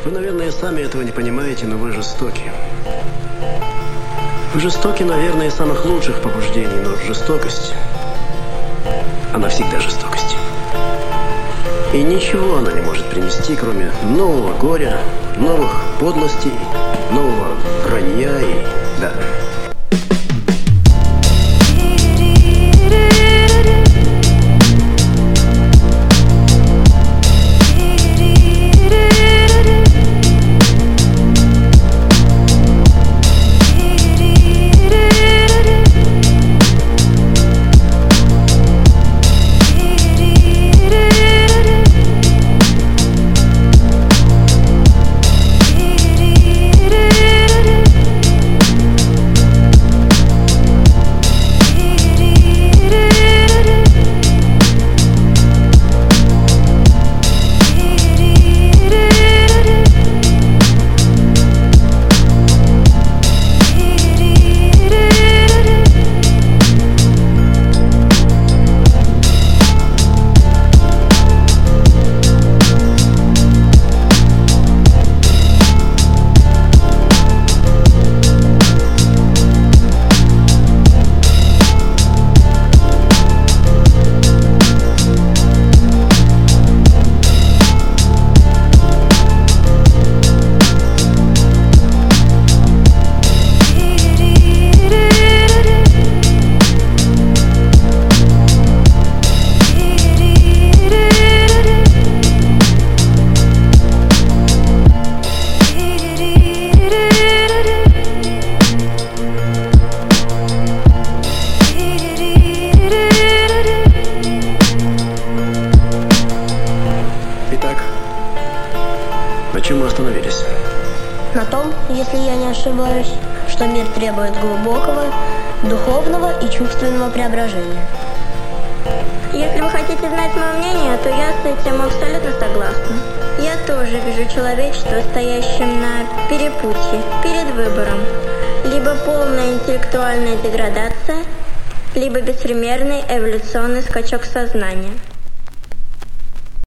Вы, наверное, сами этого не понимаете, но вы жестоки. Вы жестоки, наверное, из самых лучших побуждений, но жестокость, она всегда жестокость. И ничего она не может принести, кроме нового горя, новых подлостей, нового вранья и... да. На чем мы остановились? На том, если я не ошибаюсь, что мир требует глубокого, духовного и чувственного преображения. Если вы хотите знать мое мнение, то я с этим абсолютно согласна. Я тоже вижу человечество, стоящим на перепутье, перед выбором. Либо полная интеллектуальная деградация, либо беспримерный эволюционный скачок сознания.